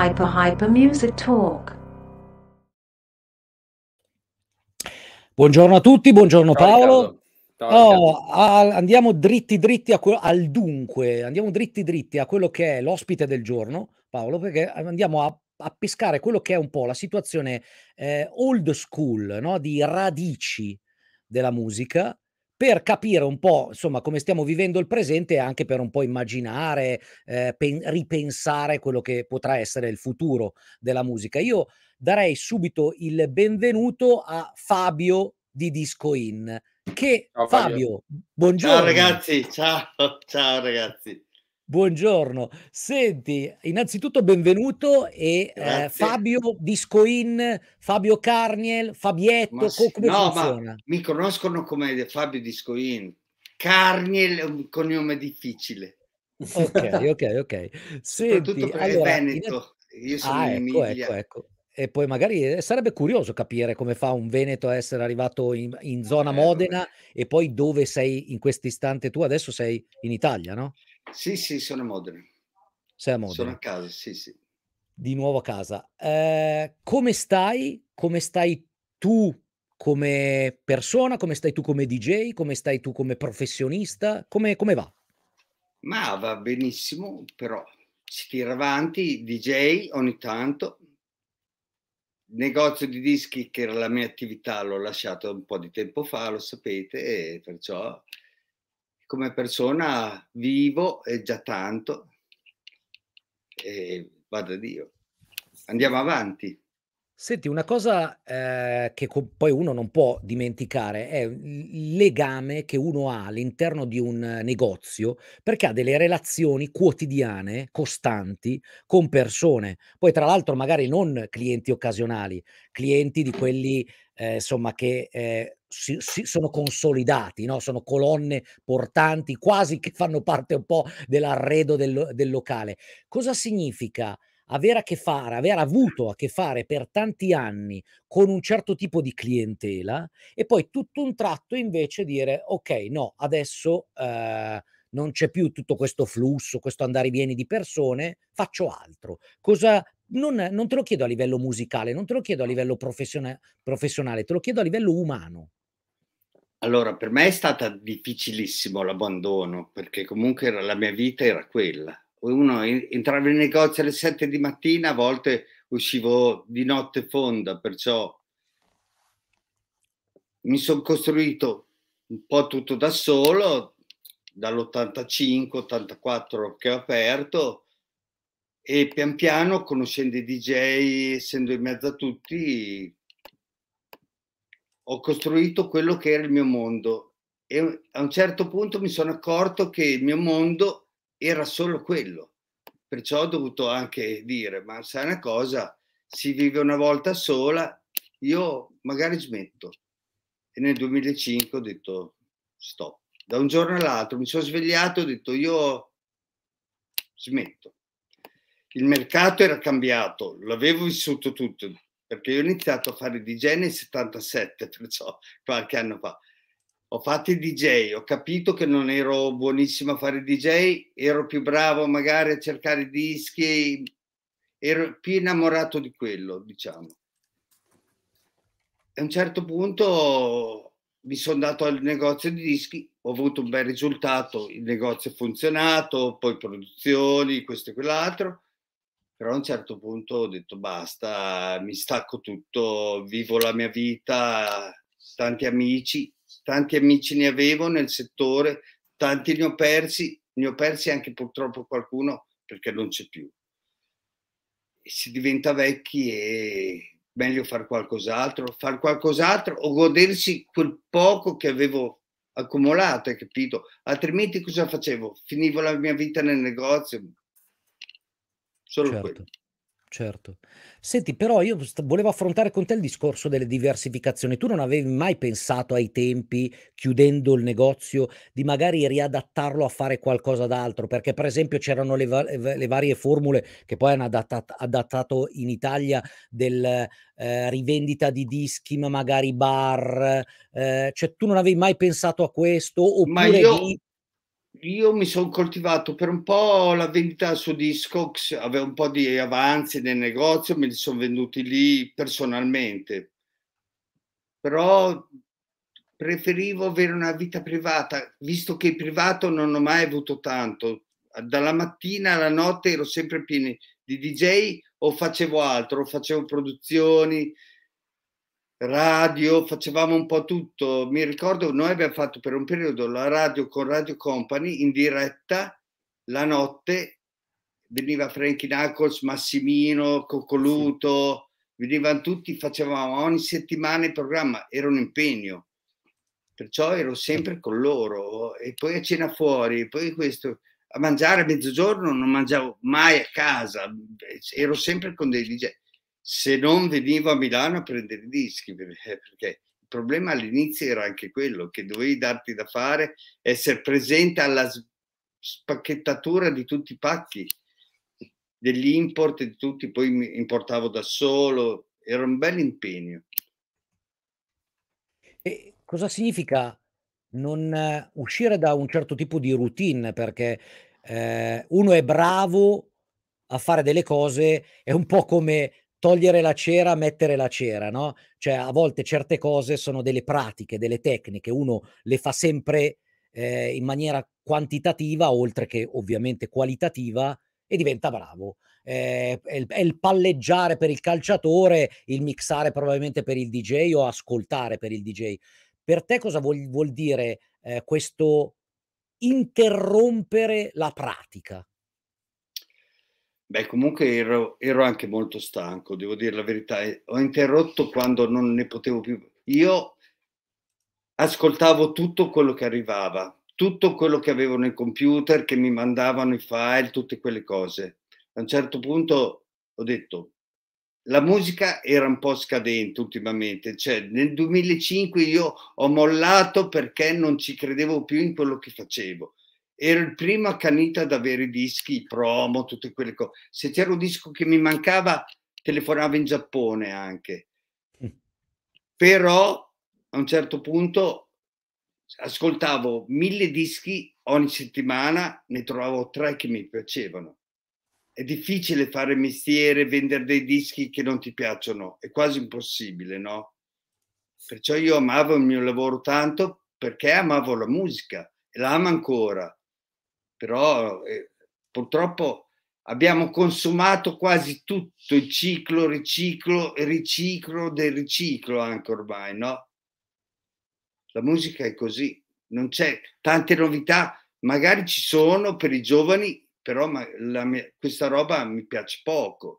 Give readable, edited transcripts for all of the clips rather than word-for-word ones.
Hyper Music Talk. Buongiorno a tutti, buongiorno Ciao Paolo. Riccardo. Ciao Riccardo. Andiamo dritti al dunque, andiamo dritti a quello che è l'ospite del giorno, Paolo, perché andiamo a pescare quello che è un po' la situazione old school, no? Di radici della musica, per capire un po', insomma, come stiamo vivendo il presente e anche per un po' immaginare, ripensare quello che potrà essere il futuro della musica. Io darei subito il benvenuto a Fabio di Disco In. Ciao Fabio. Fabio, buongiorno. Ciao ragazzi, ciao ragazzi. Buongiorno. Senti, innanzitutto benvenuto e Fabio Disco In, Fabio Carniel, Fabietto, come funziona? Ma mi conoscono come Fabio Disco In. Carniel è un cognome difficile. Ok. Soprattutto Senti, perché è Veneto, io sono in Emilia. Ecco. E poi magari sarebbe curioso capire come fa un veneto a essere arrivato in zona Modena e poi dove sei in questo istante tu. Adesso sei in Italia, no? Sì, sono a Modena. Sei a Modena. Sono a casa, sì. Di nuovo a casa. Come stai? Come stai tu come persona? Come stai tu come DJ? Come stai tu come professionista? Come va? Ma va benissimo, però si tira avanti, DJ ogni tanto. Negozio di dischi, che era la mia attività, l'ho lasciato un po' di tempo fa, lo sapete, e perciò come persona vivo e già tanto, e vada Dio. Andiamo avanti. Senti, una cosa che poi uno non può dimenticare è il legame che uno ha all'interno di un negozio, perché ha delle relazioni quotidiane, costanti, con persone. Poi tra l'altro magari non clienti occasionali, clienti di quelli insomma che sono consolidati, no? Sono colonne portanti, quasi che fanno parte un po' dell'arredo del locale. Cosa significa aver avuto a che fare per tanti anni con un certo tipo di clientela e poi tutto un tratto invece dire: "Okay, no, adesso, non c'è più tutto questo flusso, questo andare e vieni di persone, faccio altro." Non te lo chiedo a livello musicale, non te lo chiedo a livello professionale, te lo chiedo a livello umano. Allora, per me è stata difficilissimo l'abbandono, perché comunque la mia vita era quella. Uno entrava in negozio alle 7 di mattina, a volte uscivo di notte fonda, perciò mi sono costruito un po' tutto da solo, dall'85, 84 che ho aperto, e pian piano, conoscendo i DJ, essendo in mezzo a tutti, ho costruito quello che era il mio mondo, e a un certo punto mi sono accorto che il mio mondo era solo quello. Perciò ho dovuto anche dire: ma sai una cosa, si vive una volta sola, io magari smetto. E nel 2005 ho detto stop. Da un giorno all'altro mi sono svegliato e ho detto io smetto. Il mercato era cambiato, l'avevo vissuto tutto, perché io ho iniziato a fare DJ nel 77, perciò qualche anno fa. Ho fatto il DJ, ho capito che non ero buonissimo a fare DJ, ero più bravo magari a cercare dischi, ero più innamorato di quello, diciamo. A un certo punto mi sono andato al negozio di dischi, ho avuto un bel risultato, il negozio è funzionato, poi produzioni, questo e quell'altro, però a un certo punto ho detto basta, mi stacco tutto, vivo la mia vita, tanti amici ne avevo nel settore, tanti ne ho persi anche purtroppo qualcuno perché non c'è più. E si diventa vecchi e meglio fare qualcos'altro o godersi quel poco che avevo accumulato, hai capito? Altrimenti cosa facevo? Finivo la mia vita nel negozio. Solo quello. Certo. Senti, però io volevo affrontare con te il discorso delle diversificazioni. Tu non avevi mai pensato ai tempi, chiudendo il negozio, di magari riadattarlo a fare qualcosa d'altro? Perché per esempio c'erano le varie formule che poi hanno adattato in Italia del rivendita di dischi, ma magari bar, cioè tu non avevi mai pensato a questo? Ma Oppure io io mi sono coltivato per un po' la vendita su Discogs, avevo un po' di avanzi nel negozio, me li sono venduti lì personalmente, però preferivo avere una vita privata, visto che in privato non ho mai avuto tanto. Dalla mattina alla notte ero sempre pieno di DJ o facevo altro, o facevo produzioni, radio, facevamo un po' tutto. Mi ricordo, noi abbiamo fatto per un periodo la radio con Radio Company in diretta la notte, veniva Frankie Knuckles, Massimino, Coccoluto, venivano tutti, facevamo ogni settimana il programma, era un impegno, perciò ero sempre con loro e poi a cena fuori, poi questo, a mangiare a mezzogiorno non mangiavo mai a casa, ero sempre con dei DJ, se non venivo a Milano a prendere i dischi, perché il problema all'inizio era anche quello, che dovevi darti da fare, essere presente alla spacchettatura di tutti i pacchi, degli import di tutti, poi mi importavo da solo, era un bel impegno. E cosa significa non uscire da un certo tipo di routine? Perché, uno è bravo a fare delle cose, è un po' come togliere la cera, mettere la cera, no, cioè a volte certe cose sono delle pratiche, delle tecniche, uno le fa sempre, in maniera quantitativa, oltre che ovviamente qualitativa, e diventa bravo. È il palleggiare per il calciatore, il mixare probabilmente per il DJ o ascoltare per il DJ. Per te cosa vuol dire, questo interrompere la pratica? Beh, comunque ero anche molto stanco, devo dire la verità. Ho interrotto quando non ne potevo più. Io ascoltavo tutto quello che arrivava, tutto quello che avevo nel computer, che mi mandavano i file, tutte quelle cose. A un certo punto ho detto, la musica era un po' scadente ultimamente, cioè nel 2005 io ho mollato perché non ci credevo più in quello che facevo. Ero il primo accanito ad avere i dischi, i promo, tutte quelle cose. Se c'era un disco che mi mancava, telefonavo in Giappone anche. Però a un certo punto ascoltavo 1000 dischi ogni settimana, ne trovavo 3 che mi piacevano. È difficile fare mestiere, vendere dei dischi che non ti piacciono, è quasi impossibile, no? Perciò io amavo il mio lavoro tanto perché amavo la musica e la amo ancora. Però purtroppo abbiamo consumato quasi tutto il ciclo, riciclo e riciclo del riciclo anche ormai, no? La musica è così, non c'è tante novità, magari ci sono per i giovani, però questa roba mi piace poco.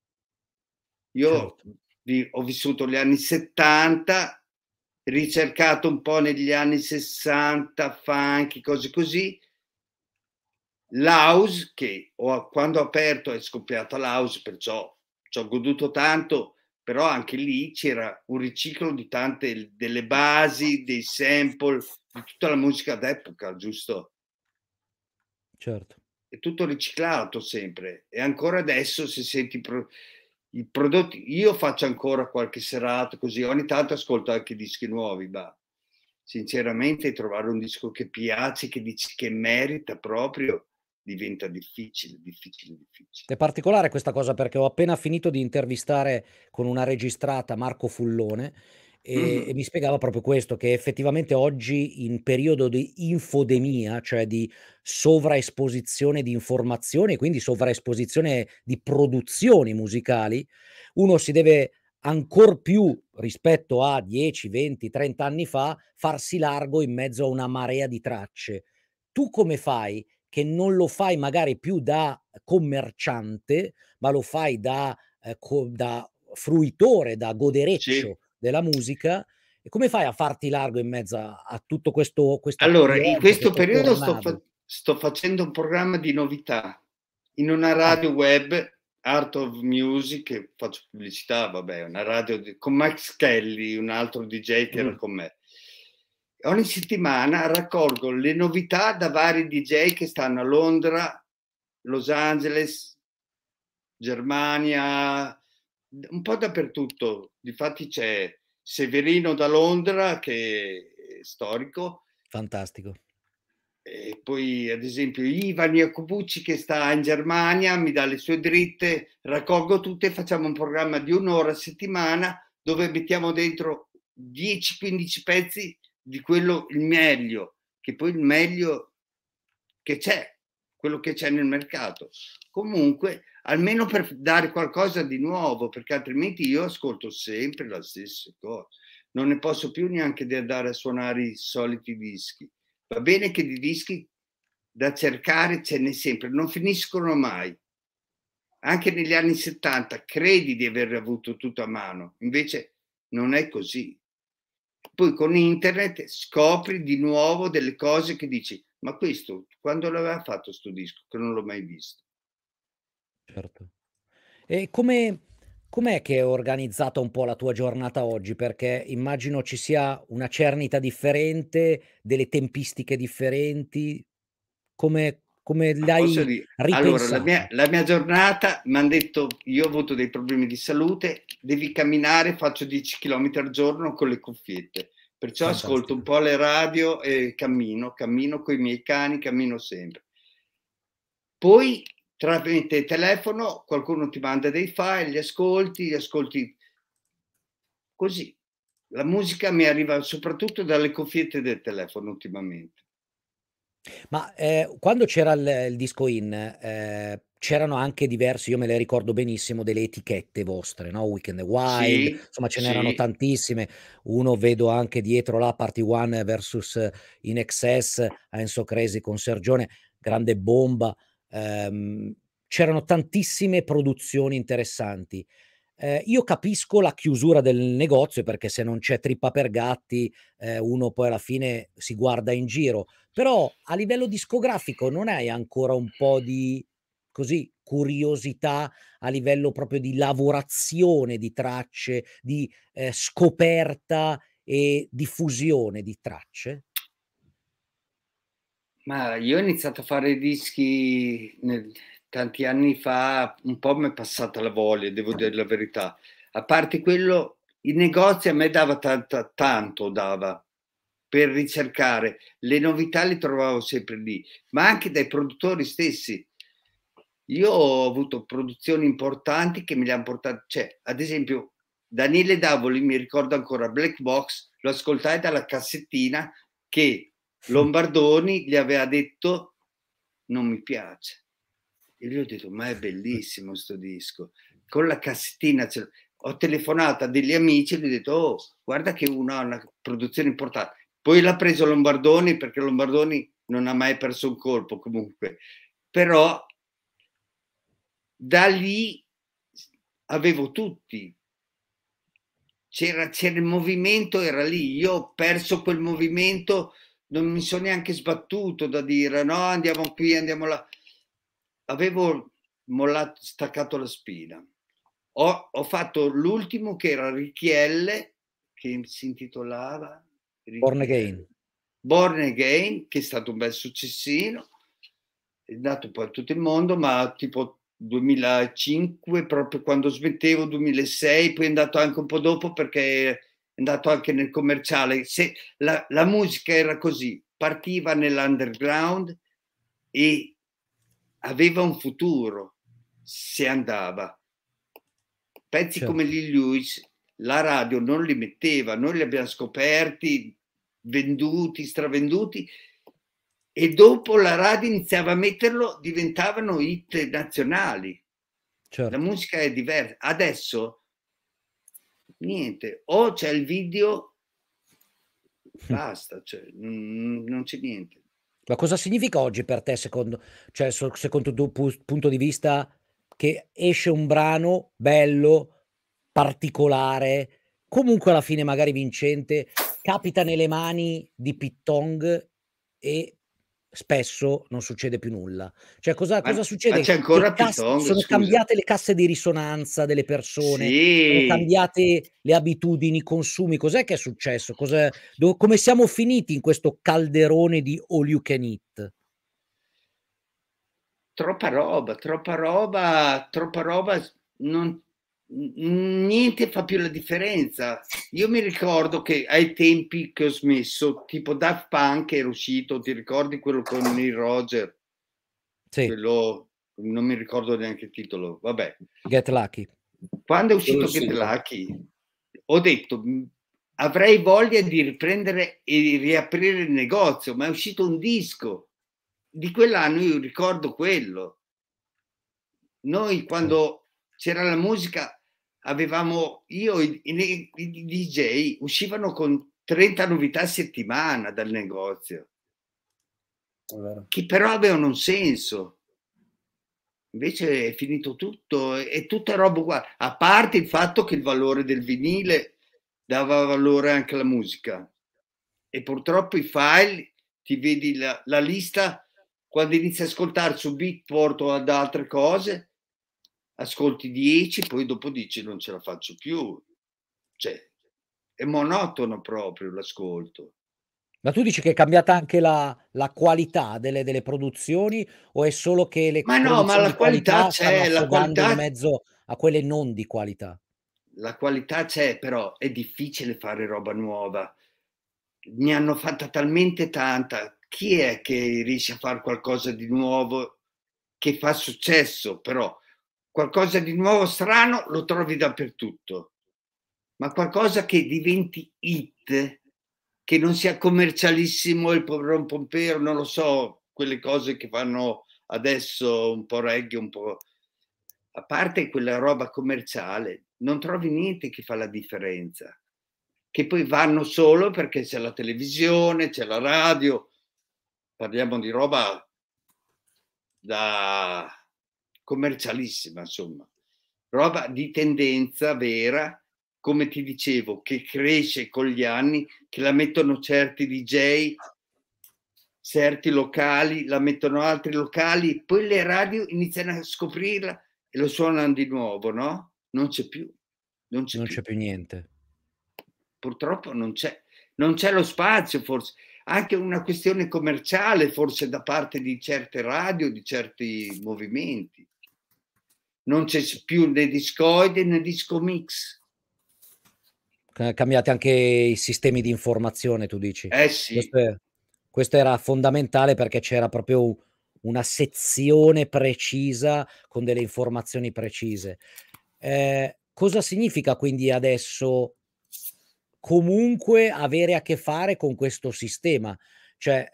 Io Certo. ho vissuto gli anni 70, ricercato un po' negli anni 60, funky, cose così. L'house, che quando ho aperto è scoppiata l'house, perciò ci ho goduto tanto, però anche lì c'era un riciclo di tante delle basi, dei sample, di tutta la musica d'epoca, giusto? Certo. È tutto riciclato sempre e ancora adesso se senti i prodotti, io faccio ancora qualche serata così, ogni tanto ascolto anche dischi nuovi, ma sinceramente trovare un disco che piace, che dici che merita proprio, diventa difficile, difficile, difficile. È particolare questa cosa perché ho appena finito di intervistare con una registrata Marco Fullone, e mi spiegava proprio questo, che effettivamente oggi in periodo di infodemia, cioè di sovraesposizione di informazioni e quindi sovraesposizione di produzioni musicali, uno si deve ancor più rispetto a 10, 20, 30 anni fa, farsi largo in mezzo a una marea di tracce. Tu come fai che non lo fai magari più da commerciante, ma lo fai da fruitore, da Sì. godereccio della musica, e come fai a farti largo in mezzo a tutto questo Allora, in affluente, questo questo periodo tornado? sto facendo un programma di novità in una Ah, radio web, Art of Music, che faccio pubblicità, vabbè, una radio con Max Kelly, un altro DJ che era mh, con me. Ogni settimana raccolgo le novità da vari DJ che stanno a Londra, Los Angeles, Germania, un po' dappertutto. Difatti c'è Severino da Londra, che è storico, fantastico. E poi, ad esempio, Ivan Jacobucci, che sta in Germania, mi dà le sue dritte, raccolgo tutte e facciamo un programma di 1 ora a settimana dove mettiamo dentro 10-15 pezzi di quello, il meglio, che poi il meglio che c'è, quello che c'è nel mercato. Comunque, almeno per dare qualcosa di nuovo, perché altrimenti io ascolto sempre la stessa cosa. Non ne posso più neanche di andare a suonare i soliti dischi. Va bene che di dischi da cercare ce n'è sempre, non finiscono mai. Anche negli anni 70 credi di aver avuto tutto a mano, invece non è così. Poi con internet scopri di nuovo delle cose che dici, ma questo quando l'aveva fatto sto disco, che non l'ho mai visto. Certo. E com'è che è organizzata un po' la tua giornata oggi? Perché immagino ci sia una cernita differente, delle tempistiche differenti. Come Ma posso l'hai dire, allora ripensata? la mia giornata mi hanno detto, io ho avuto dei problemi di salute, devi camminare, faccio 10 km al giorno con le cuffiette, perciò ascolto un Fantastico. po' le radio e cammino con i miei cani, cammino sempre. Poi tramite telefono qualcuno ti manda dei file, li ascolti così. La musica mi arriva soprattutto dalle cuffiette del telefono ultimamente. Ma, quando c'era il disco in, c'erano anche diversi, io me le ricordo benissimo, delle etichette vostre, no, Weekend Wild, Sì, insomma ce n'erano sì. tantissime. Uno vedo anche dietro là Party One versus In Excess, Enzo Cresi con Sergione, grande bomba. Ehm, C'erano tantissime produzioni interessanti. Io capisco la chiusura del negozio, perché se non c'è trippa per gatti, uno poi alla fine si guarda in giro. Però a livello discografico non hai ancora un po' di, così, curiosità a livello proprio di lavorazione di tracce, di, scoperta e diffusione di tracce? Ma io ho iniziato a fare dischi tanti anni fa, un po' mi è passata la voglia, devo dire la verità. A parte quello, i negozi a me dava tanto dava per ricercare, le novità le trovavo sempre lì, ma anche dai produttori stessi. Io ho avuto produzioni importanti che me le hanno portate, cioè, ad esempio, Daniele Davoli, mi ricordo ancora Black Box, lo ascoltai dalla cassettina che Lombardoni gli aveva detto non mi piace. E gli ho detto ma è bellissimo sto disco. Con la cassettina ho telefonato a degli amici e gli ho detto oh, guarda che uno ha una produzione importante. Poi l'ha preso Lombardoni perché Lombardoni non ha mai perso un colpo comunque. Però da lì avevo tutti. C'era il movimento, era lì. Io ho perso quel movimento, non mi sono neanche sbattuto da dire no, andiamo qui, andiamo là. Avevo mollato, staccato la spina. Ho fatto l'ultimo che era Richielle, che si intitolava Born Richielle. Again. Born Again, che è stato un bel successino, è andato poi a tutto il mondo, ma tipo 2005, proprio quando smettevo, 2006, poi è andato anche un po' dopo perché è andato anche nel commerciale. Se la musica era così, partiva nell'underground e aveva un futuro se andava. Pezzi come Certo. Lee Lewis, la radio non li metteva, noi li abbiamo scoperti, venduti, stravenduti, e dopo la radio iniziava a metterlo, diventavano hit nazionali. La Certo. musica è diversa. Adesso niente, o c'è il video, basta, cioè, non c'è niente. Ma cosa significa oggi per te cioè secondo il tuo punto di vista, che esce un brano bello, particolare, comunque alla fine magari vincente, capita nelle mani di Pittong e spesso non succede più nulla? Cioè cosa Ma c'è succede? ancora Pitong, Sono scusa. cambiate le casse di risonanza delle persone, sono Sì, cambiate le abitudini, i consumi, cos'è che è successo? Come siamo finiti in questo calderone di all you can eat? troppa roba, troppa roba, troppa roba. Non, niente fa più la differenza. Io mi ricordo che ai tempi che ho smesso, tipo Daft Punk era uscito, ti ricordi quello con Neil Roger? Sì, Quello, non mi ricordo neanche il titolo, vabbè. Get Lucky. Quando è uscito Quello sì, Get però. Lucky, ho detto avrei voglia di riprendere e riaprire il negozio, ma è uscito un disco. Di quell'anno io ricordo quello. Noi quando c'era la musica avevamo, io i DJ uscivano con 30 novità a settimana dal negozio, È vero. che però avevano un senso. Invece è finito tutto, è tutta roba uguale, a parte il fatto che il valore del vinile dava valore anche alla musica. E purtroppo i file, ti vedi la lista, quando inizi a ascoltare su Beatport o ad altre cose, ascolti 10, poi dopo dici non ce la faccio più. Cioè, è monotono proprio l'ascolto. Ma tu dici che è cambiata anche la qualità delle produzioni, o è solo che le Ma no, ma produzioni di la qualità qualità stanno c'è, affogando in mezzo a quelle non di qualità? la qualità c'è, però è difficile fare roba nuova. Ne hanno fatta talmente tanta. Chi è che riesce a fare qualcosa di nuovo che fa successo? Però qualcosa di nuovo strano lo trovi dappertutto, ma qualcosa che diventi hit, che non sia commercialissimo, il povero pompero, non lo so, quelle cose che fanno adesso un po' reggae, un po', a parte quella roba commerciale, non trovi niente che fa la differenza, che poi vanno solo perché c'è la televisione, c'è la radio, parliamo di roba da commercialissima, insomma, roba di tendenza vera, come ti dicevo, che cresce con gli anni, che la mettono certi DJ, certi locali, la mettono altri locali, poi le radio iniziano a scoprirla e lo suonano di nuovo, no? Non c'è più, non c'è Non più. c'è più niente. Purtroppo non c'è lo spazio, forse anche una questione commerciale, forse da parte di certe radio, di certi movimenti. Non c'è più né discoide né disco mix. Cambiati anche i sistemi di informazione, tu dici. Eh sì, Questo era fondamentale, perché c'era proprio una sezione precisa con delle informazioni precise. Cosa significa quindi adesso comunque avere a che fare con questo sistema? Cioè,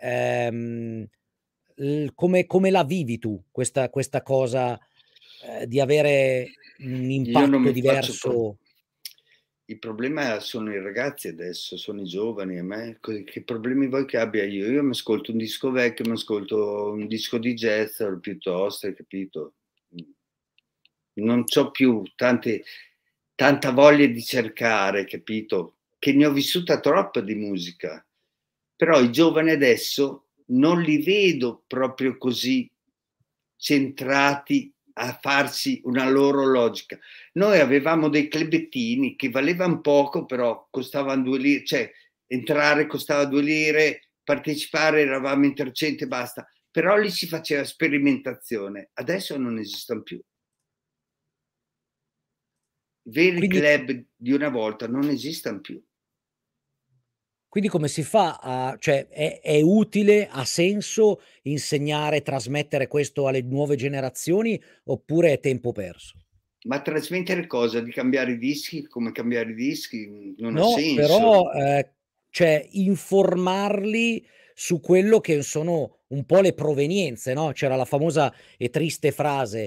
come la vivi tu questa cosa, di avere un io non impatto mi faccio diverso? il problema sono i ragazzi adesso, sono i giovani, a me che problemi vuoi che abbia io? Io mi ascolto un disco vecchio, mi ascolto un disco di jazz piuttosto, hai capito? Non c'ho più tanta voglia di cercare, capito? Che ne ho vissuta troppa di musica. Però i giovani adesso non li vedo proprio così centrati a farsi una loro logica. Noi avevamo dei clubettini che valevano poco, però costavano 2 lire, cioè entrare costava 2 lire, partecipare eravamo in 300 e basta. Però lì si faceva sperimentazione. Adesso non esistono più. I veri Quindi club di una volta non esistono più. Quindi come si fa a, cioè è utile, ha senso insegnare, trasmettere questo alle nuove generazioni, oppure è tempo perso? Ma trasmettere cosa? Di cambiare i dischi? Come cambiare i dischi? Non ha No, senso. però, cioè informarli su quello che sono un po' le provenienze, no, c'era la famosa e triste frase: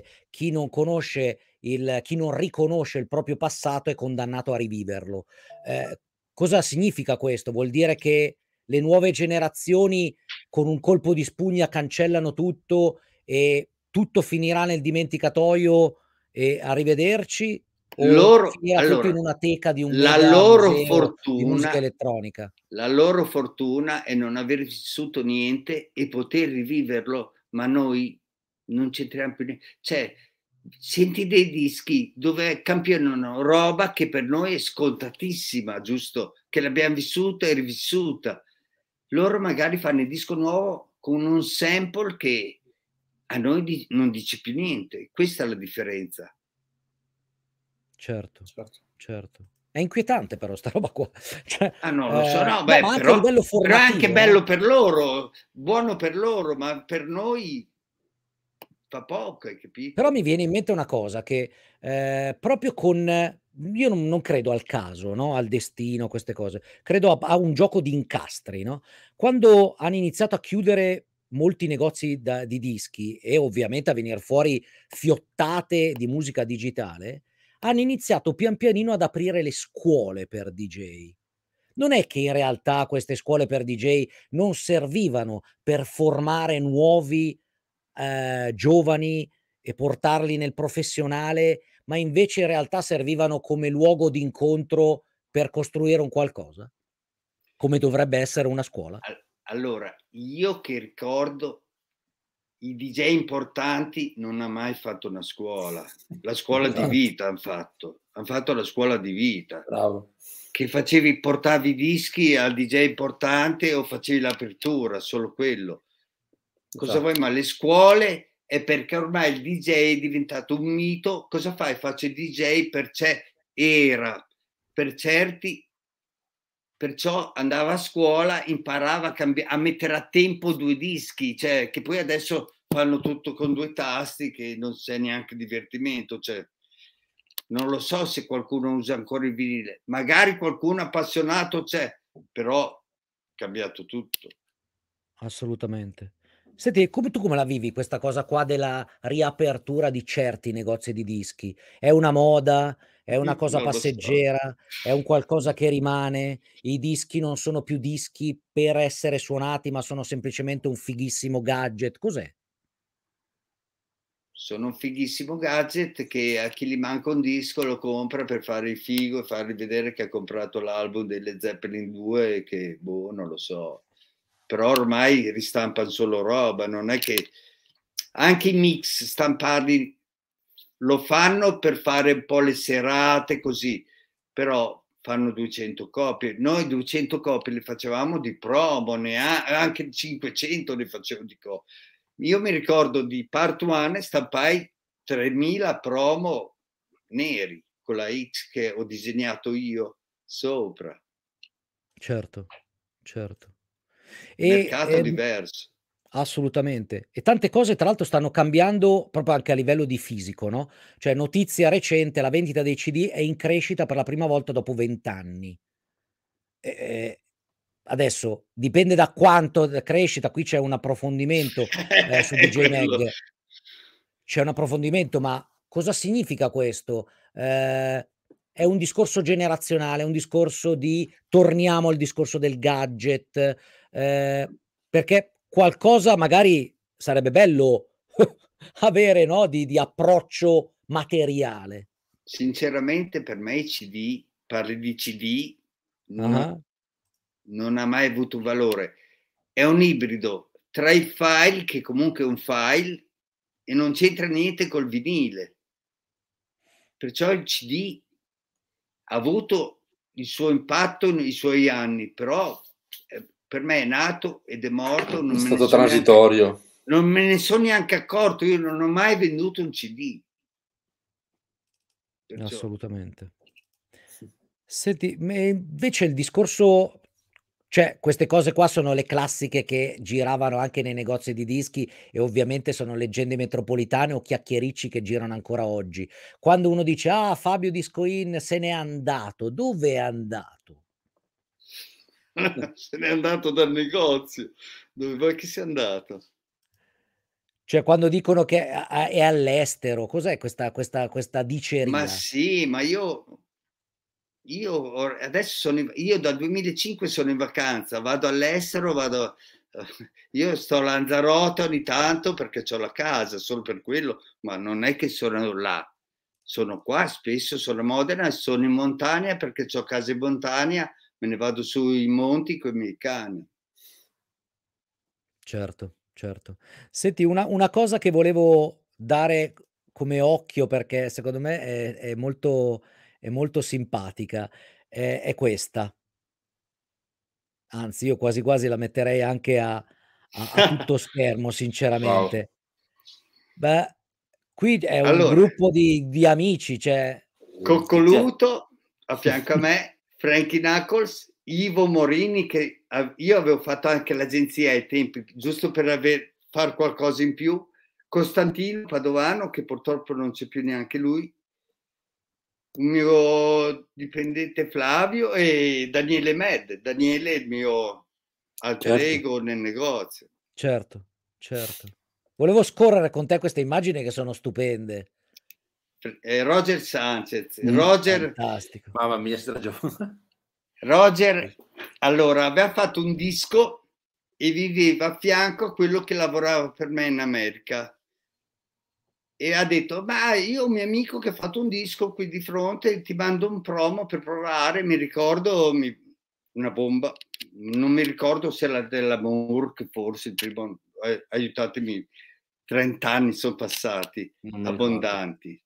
chi non riconosce il proprio passato è condannato a riviverlo". Ehm, Cosa significa questo? Vuol dire che le nuove generazioni con un colpo di spugna cancellano tutto e tutto finirà nel dimenticatoio e arrivederci? O Loro, finirà tutto in allora, una teca di un la mega loro museo di musica fortuna, elettronica? la loro fortuna è non aver vissuto niente e poter riviverlo, ma noi non c'entriamo più niente. Cioè, senti dei dischi dove campionano roba che per noi è scontatissima, giusto? Che l'abbiamo vissuta e rivissuta. Loro magari fanno il disco nuovo con un sample che a noi non dice più niente. Questa è la differenza. Certo, Certo. certo. È inquietante però sta roba qua. Cioè, Ah, non lo so, no, no, beh, ma anche a livello però è anche formativo, bello no? per loro, buono per loro, ma per noi fa poco, hai Però capito? mi viene in mente una cosa che, proprio con io non credo al caso, no, al destino, queste cose. Credo a un gioco di incastri, no, quando hanno iniziato a chiudere molti negozi di dischi e ovviamente a venir fuori fiottate di musica digitale, hanno iniziato pian pianino ad aprire le scuole per DJ. Non è che in realtà queste scuole per DJ non servivano per formare nuovi, giovani e portarli nel professionale, ma invece in realtà servivano come luogo d'incontro per costruire un qualcosa? Come dovrebbe essere una scuola? Allora, io che ricordo i DJ importanti non ha mai fatto una scuola, la scuola di Esatto. vita han fatto la scuola di vita, Bravo. che portavi i dischi al DJ importante o facevi l'apertura, solo quello. Cosa vuoi? Esatto. Ma le scuole è perché ormai il DJ è diventato un mito. Cosa fai? Faccio il DJ era per certi, perciò andava a scuola, imparava a mettere a tempo 2 dischi, cioè che poi adesso fanno tutto con 2 tasti che non c'è neanche divertimento, cioè non lo so se qualcuno usa ancora il vinile, magari qualcuno appassionato c'è, però è cambiato tutto. Assolutamente. Senti, come la vivi questa cosa qua della riapertura di certi negozi di dischi? È una moda? È una cosa Non lo so. passeggera? È un qualcosa che rimane? I dischi non sono più dischi per essere suonati, ma sono semplicemente un fighissimo gadget? Cos'è? Sono un fighissimo gadget che a chi gli manca un disco lo compra per fare il figo e fargli vedere che ha comprato l'album delle Zeppelin 2 e che, boh, non lo so. Però ormai ristampano solo roba, non è che anche i mix stamparli lo fanno per fare un po' le serate così, però fanno 200 copie. Noi 200 copie le facevamo di promo, anche 500 ne facevo di copie. Io mi ricordo di Part 1 stampai 3000 promo neri con la X che ho disegnato io sopra. Certo, certo. E, Mercato diverso. assolutamente. E tante cose tra l'altro stanno cambiando proprio anche a livello di fisico, no, cioè notizia recente, la vendita dei CD è in crescita per la prima volta dopo 20 anni. Ehm, adesso dipende da quanto crescita, qui c'è un approfondimento, su È DJ quello. Mag. C'è un approfondimento, ma cosa significa questo? È un discorso generazionale, è un discorso di torniamo al discorso del gadget, perché qualcosa magari sarebbe bello avere, no, di approccio materiale. Sinceramente per me i CD, parli di CD, Ah-ah, non ha mai avuto valore. È un ibrido tra il file, che comunque è un file, e non c'entra niente col vinile. Perciò il CD ha avuto il suo impatto nei suoi anni, però per me è nato ed è morto, È stato transitorio. non me ne sono neanche accorto, io non ho mai venduto un CD. Perciò assolutamente. Senti, me invece il discorso, cioè queste cose qua sono le classiche che giravano anche nei negozi di dischi e ovviamente sono leggende metropolitane o chiacchiericci che girano ancora oggi. Quando uno dice: "Ah, Fabio Discoin se n'è andato", dove è andato? se n'è andato dal negozio. Dove vuoi che sia andato? Cioè quando dicono che è all'estero, cos'è questa Ma diceria? sì, ma adesso io dal 2005 sono in vacanza, vado all'estero, io sto a Lanzarote ogni tanto perché c'ho la casa, solo per quello, ma non è che sono là. Sono qua, spesso sono a Modena e sono in montagna perché c'ho casa in montagna, me ne vado sui monti coi miei cani. Certo, certo. Senti, una cosa che volevo dare come occhio, perché secondo me è molto simpatica, è questa. Anzi, io quasi quasi la metterei anche a tutto schermo Wow. sinceramente. Beh, qui è un Allora, gruppo di amici, cioè Coccoluto a fianco a me, Frankie Knuckles, Ivo Morini, che io avevo fatto anche l'agenzia ai tempi, giusto per far qualcosa in più, Costantino Padovano, che purtroppo non c'è più neanche lui, un mio dipendente Flavio e Daniele Med. Daniele è il mio alter ego nel negozio. Certo, certo. Volevo scorrere con te queste immagini che sono stupende. Roger Sanchez. Roger, fantastico. Mamma mia, sta giovane. Roger, allora, aveva fatto un disco e viveva a fianco a quello che lavorava per me in America. E ha detto, ma io ho un mio amico che ha fatto un disco qui di fronte, ti mando un promo per provare. Mi ricordo una bomba, non mi ricordo se era della Moore, che forse il primo, aiutatemi, 30 anni sono passati, abbondanti.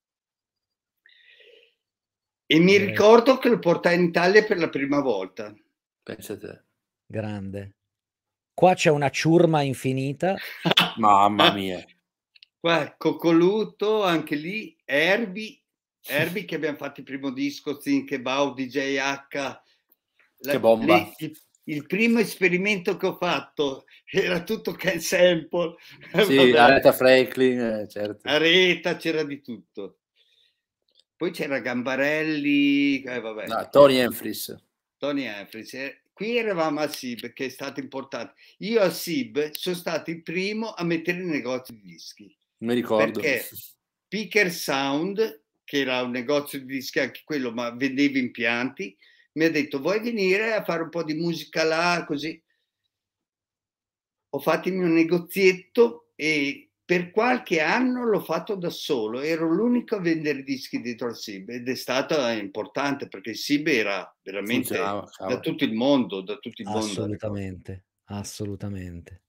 E mi ricordo che lo portai in Italia per la prima volta. Pensa te. Grande. Qua c'è una ciurma infinita. Mamma mia. Qua Coccoluto, anche lì, Herbie che abbiamo fatto il primo disco, Think About, DJ H. Che bomba. Il primo esperimento che ho fatto era tutto Ken Sample. Sì, Aretha Franklin, certo. Aretha, c'era di tutto. Poi c'era Gambarelli, vabbè. No, Tony Humphries. Tony Humphries. Qui eravamo a SIB, che è stato importante. Io a SIB sono stato il primo a mettere il negozio di dischi. Mi ricordo. Perché Picker Sound, che era un negozio di dischi anche quello, ma vendeva impianti, mi ha detto, vuoi venire a fare un po' di musica là, così? Ho fatto il mio negozietto e per qualche anno l'ho fatto da solo, ero l'unico a vendere dischi dietro al SIB ed è stato importante perché il SIB era veramente da tutto il mondo, Assolutamente, assolutamente.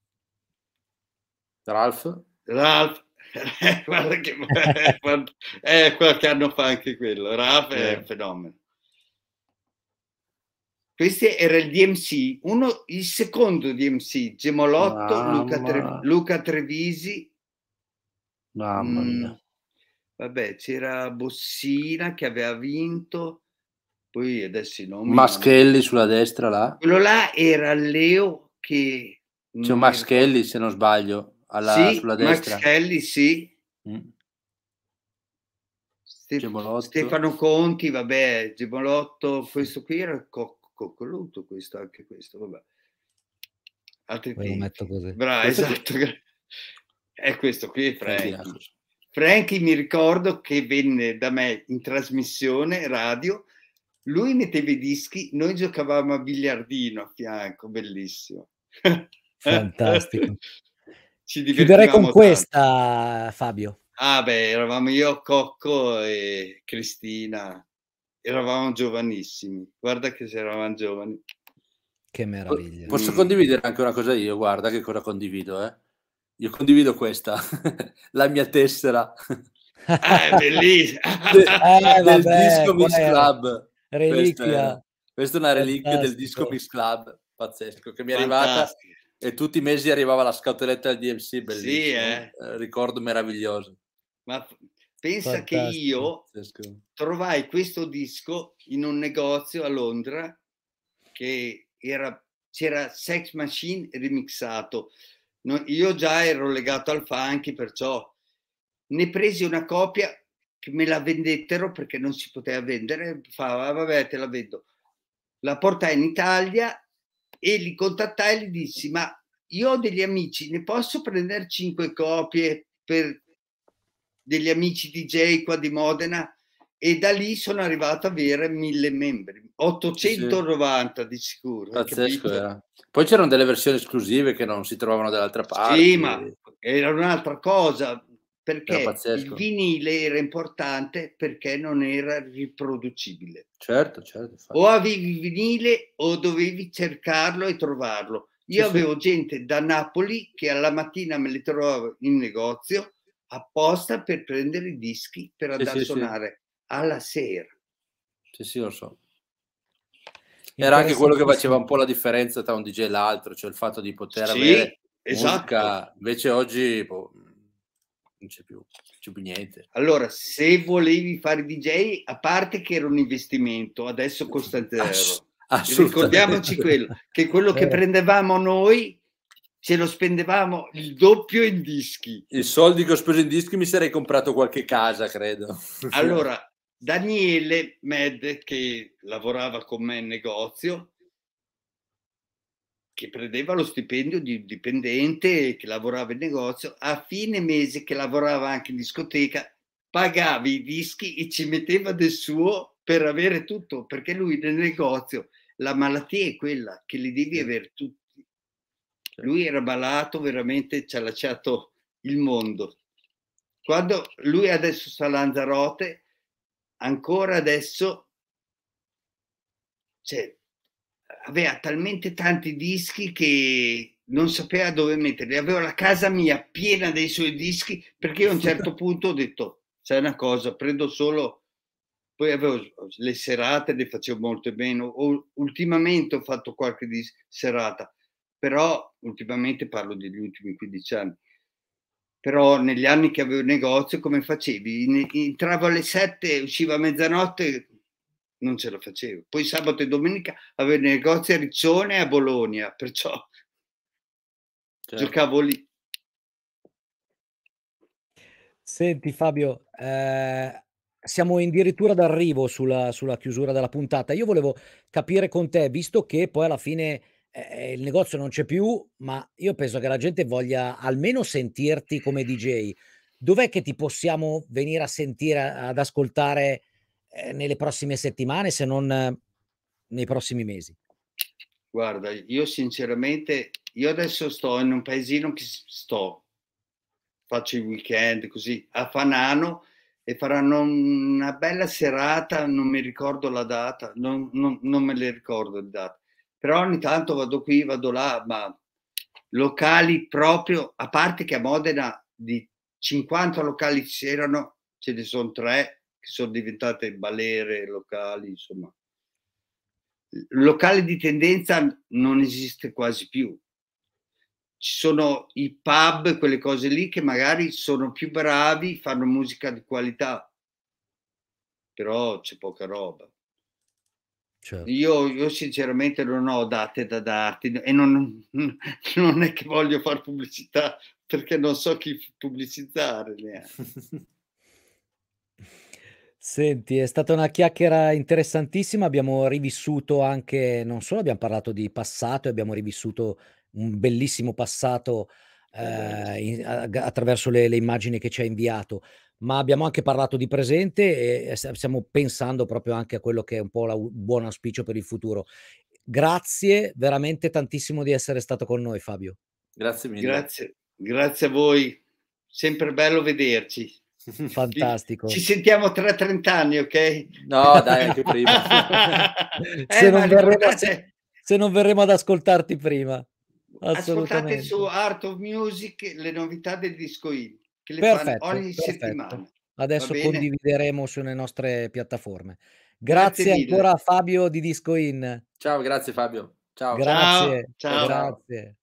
Ralph, guarda che qualche anno fa anche quello, Ralph è un fenomeno. Questo era il DMC, il secondo DMC, Gemolotto, Luca Trevisi. Mamma mia. Vabbè, c'era Bossina che aveva vinto, poi adesso i nomi. Maschelli sulla destra là. Quello là era Leo che... C'è Max Kelly, se non sbaglio, sulla destra. Max Kelly, sì. Stefano Conti, vabbè, Gemolotto, questo qui era Coccoluto, anche questo, vabbè. Altri Poi lo metto così. Bravo, esatto. È questo qui è Frankie. Frankie mi ricordo che venne da me in trasmissione radio, lui metteva i dischi, noi giocavamo a biliardino a fianco, bellissimo. Fantastico. Ci chiuderei con tanto. questa, Fabio. Ah beh, eravamo io, Cocco e Cristina, eravamo giovanissimi, guarda che se eravamo giovani. Che meraviglia. Posso condividere anche una cosa io? Guarda che cosa condivido, Io condivido questa, la mia tessera. È bellissimo. Del Disco Mix Club. Reliquia. Questa è una reliquia del Disco Mix Club, pazzesco, che mi è arrivata e tutti i mesi arrivava la scatoletta del DMC, bellissimo. Sì, ricordo meraviglioso. Ma pensa che io trovai questo disco in un negozio a Londra che c'era Sex Machine remixato. Io già ero legato al funky, perciò ne presi una copia che me la vendettero perché non si poteva vendere. Vabbè, te la vendo. La portai in Italia e li contattai e gli dissi, ma io ho degli amici, ne posso prendere 5 copie per degli amici DJ qua di Modena? E da lì sono arrivato a avere 1000 membri, 890 di sicuro. Pazzesco. Poi c'erano delle versioni esclusive che non si trovavano dall'altra parte. Sì, ma era un'altra cosa, perché il vinile era importante perché non era riproducibile. Certo. O avevi il vinile o dovevi cercarlo e trovarlo. Io avevo gente da Napoli che alla mattina me li trovavo in negozio apposta per prendere i dischi per andare a suonare alla sera. Sì, lo so. Era anche quello che faceva un po' la differenza tra un DJ e l'altro, cioè il fatto di poter avere musica. Invece oggi non c'è più niente. Allora, se volevi fare DJ, a parte che era un investimento, adesso costa zero. Ricordiamoci che quello che prendevamo noi ce lo spendevamo il doppio in dischi. I soldi che ho speso in dischi mi sarei comprato qualche casa, credo. Allora, Daniele Med, che lavorava con me in negozio, che prendeva lo stipendio di dipendente, che lavorava in negozio, a fine mese, che lavorava anche in discoteca, pagava i dischi e ci metteva del suo per avere tutto, perché lui nel negozio, la malattia è quella, che li devi avere tutti. Lui era malato, veramente ci ha lasciato il mondo. Quando lui adesso sta a Lanzarote, ancora adesso, cioè, aveva talmente tanti dischi che non sapeva dove metterli. Avevo la casa mia piena dei suoi dischi, perché io a un certo punto ho detto, sai una cosa, prendo solo, poi avevo le serate, le facevo molto meno, ultimamente ho fatto qualche serata, però ultimamente parlo degli ultimi 15 anni. Però negli anni che avevo il negozio, come facevi? Entravo alle 7, uscivo a mezzanotte, non ce la facevo. Poi sabato e domenica avevo il negozio a Riccione e a Bologna, perciò giocavo lì. Senti Fabio, siamo addirittura d'arrivo sulla chiusura della puntata. Io volevo capire con te, visto che poi alla fine il negozio non c'è più, ma io penso che la gente voglia almeno sentirti come DJ. Dov'è che ti possiamo venire a sentire, ad ascoltare nelle prossime settimane, se non nei prossimi mesi? Guarda, io sinceramente, io adesso sto in un paesino che faccio i weekend così a Fanano e faranno una bella serata, non mi ricordo la data, non me le ricordo le date, però ogni tanto vado qui, vado là, ma locali proprio, a parte che a Modena di 50 locali c'erano, ce ne sono 3 che sono diventate balere locali, insomma. Locale di tendenza non esiste quasi più. Ci sono i pub, quelle cose lì che magari sono più bravi, fanno musica di qualità, però c'è poca roba. Certo. Io sinceramente non ho date da darti e non è che voglio fare pubblicità, perché non so chi pubblicizzare neanche. Senti, è stata una chiacchiera interessantissima, abbiamo rivissuto anche, non solo abbiamo parlato di passato, abbiamo rivissuto un bellissimo passato attraverso le immagini che ci hai inviato, ma abbiamo anche parlato di presente e stiamo pensando proprio anche a quello che è un po' il buon auspicio per il futuro. Grazie veramente tantissimo di essere stato con noi, Fabio. Grazie mille. Grazie a voi, sempre bello vederci. Fantastico. Ci sentiamo tra 30 anni, ok? No, dai, anche prima. Se non verremo ad ascoltarti prima. Ascoltate su Art of Music le novità del Disco In, che le fanno ogni settimana. Adesso condivideremo sulle nostre piattaforme. Grazie ancora Fabio di Disco In. Ciao, grazie Fabio. Ciao. Grazie. Ciao. Grazie.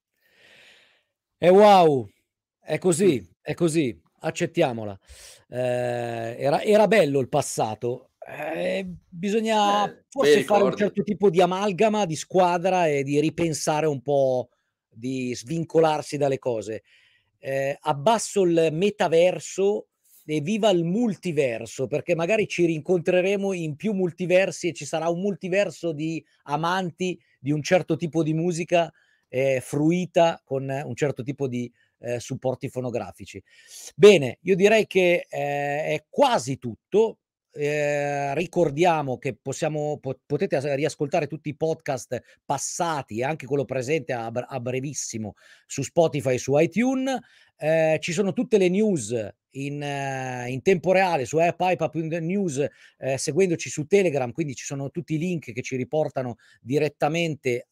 E wow, è così, accettiamola. Era bello il passato. Bisogna forse fare un certo tipo di amalgama, di squadra e di ripensare un po', di svincolarsi dalle cose. Abbasso il metaverso e viva il multiverso, perché magari ci rincontreremo in più multiversi e ci sarà un multiverso di amanti di un certo tipo di musica fruita con un certo tipo di supporti fonografici. Bene, io direi che è quasi tutto. Ricordiamo che potete riascoltare tutti i podcast passati e anche quello presente a brevissimo su Spotify e su iTunes. Ci sono tutte le news in tempo reale su iPipe.news, seguendoci su Telegram, quindi ci sono tutti i link che ci riportano direttamente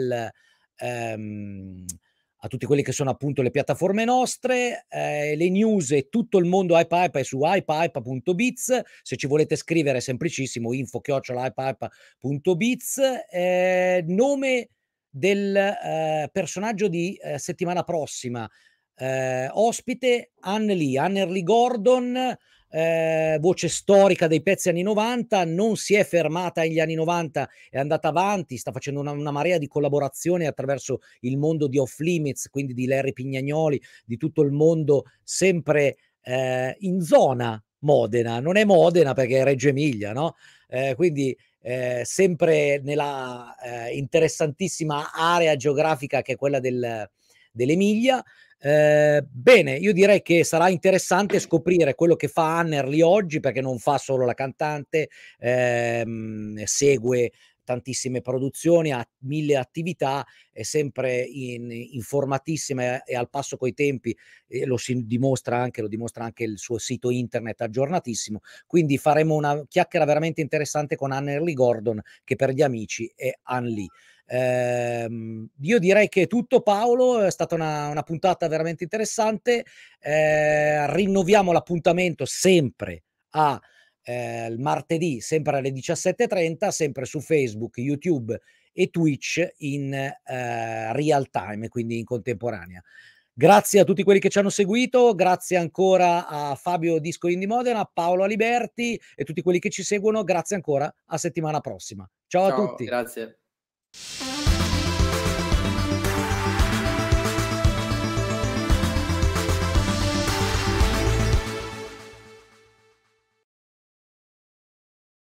a tutti quelli che sono appunto le piattaforme nostre, le news e tutto il mondo iPipe è su iPipe.biz. Se ci volete scrivere è semplicissimo, info@ipipe.biz. Nome del personaggio di settimana prossima. ospite Annerly Gordon, voce storica dei pezzi anni 90, non si è fermata agli anni 90, è andata avanti, sta facendo una marea di collaborazioni attraverso il mondo di Off Limits, quindi di Larry Pignagnoli, di tutto il mondo, sempre in zona Modena, non è Modena perché è Reggio Emilia, no? Quindi sempre nella interessantissima area geografica che è quella dell'Emilia. Bene, io direi che sarà interessante scoprire quello che fa Annerly oggi, perché non fa solo la cantante, segue tantissime produzioni, ha 1000 attività, è sempre informatissima e al passo coi tempi, e lo dimostra anche il suo sito internet aggiornatissimo. Quindi faremo una chiacchiera veramente interessante con Annerly Gordon, che per gli amici è Ann-Lee. Io direi che è tutto, Paolo, è stata una puntata veramente interessante. Rinnoviamo l'appuntamento sempre il martedì, sempre alle 17:30, sempre su Facebook, YouTube e Twitch in real time, quindi in contemporanea. Grazie a tutti quelli che ci hanno seguito, grazie ancora a Fabio Disco Indie Modena, a Paolo Aliberti e tutti quelli che ci seguono, grazie ancora, a settimana prossima. Ciao a tutti. Grazie.